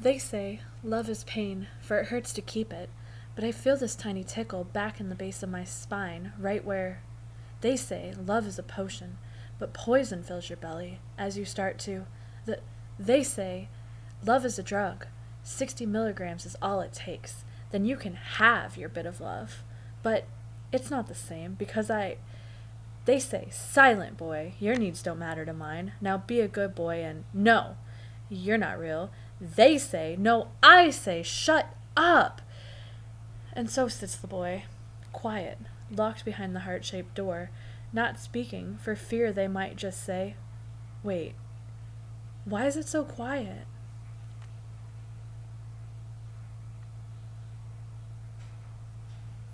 They say love is pain, for it hurts to keep it, but I feel this tiny tickle back in the base of my spine, right where. They say love is a potion, but poison fills your belly as you start to. The, they say love is a drug. 60 milligrams is all it takes. Then you can have your bit of love. But it's not the same because I. They say, silent boy, your needs don't matter to mine. Now be a good boy and no, you're not real. They say, no, I say, shut up. And so sits the boy, quiet, locked behind the heart-shaped door, not speaking for fear they might just say, wait, why is it so quiet?